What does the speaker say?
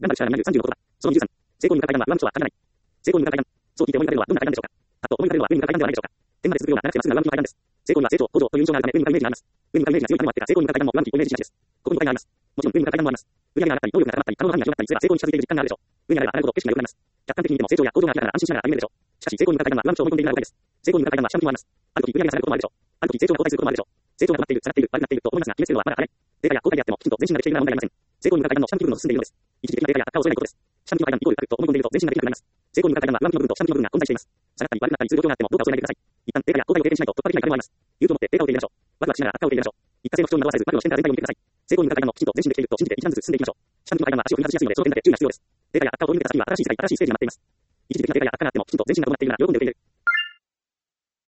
頑張る力になる30の言葉。その23、成功に向かう階段は上道は限らない。成功に向かう階段。そう聞いて思い浮かべるのはどんな階段でしょうか。あと思い浮かべるのは上に向かう階段ではないでしょうか。天まで続くような長くてまっすぐな上向きの階段です。成功には成長、向上という印象があるため上に向かうイメージがあります。上に向かうイメージが強い方もあってか、成功に向かう階段も上向きというイメージしがちです。ここに誤解があります。もちろん上に向かう階段もあります。売上が上がったり、能力が高まったり、可能な範囲が広がったりすれば成功に近づいている実感があるでしょう。上に上がれば上がるほど景色が良くなります。客観的に見ても成長や向上が明らかなら安心しながら歩めるでしょう。しかし成功に向かう階段は上道と思い込んでいるのが誤解です。成功に向かう階段は下向きもあります。ある時売上が下がることもあるでしょう。ある時成長が後退することもあるでしょう。成長が止まっている、下がっている、悪くなっていると思いますが、決めつけるのはまだ早い。低下や後退であってもきちんと前進ができているなら問題ありません。成功に向かう階段の下向き部分を進んでいるのです。一時的な低下や悪化を恐れないことです。下向きの階段イコール悪と思い込んでいると前進ができなくなります。成功に向かう階段は上向きの部分と下向きの部分が混在しています。下がったり悪くなったりする状況があってもどうか恐れないでください。一旦低下や後退を経験しないと突破できない壁もあります。言うと思って低下を受け入れましょう。ワクワクしながら悪化を受け入れましょう。一過性の不調に惑わされず、悪の視点から全体を見てください。成功に向かう階段のきちんと前進できていると信じて一段ずつ進んでいきましょう。下向きの階段は足を踏み外しやすいのでその点だけ注意が必要です。低下や悪化を追い抜けた先には新しい世界、新しいステージが待っています。一時的な低下や悪化があってもきちんと前進が伴っているなら喜んで受け入れる。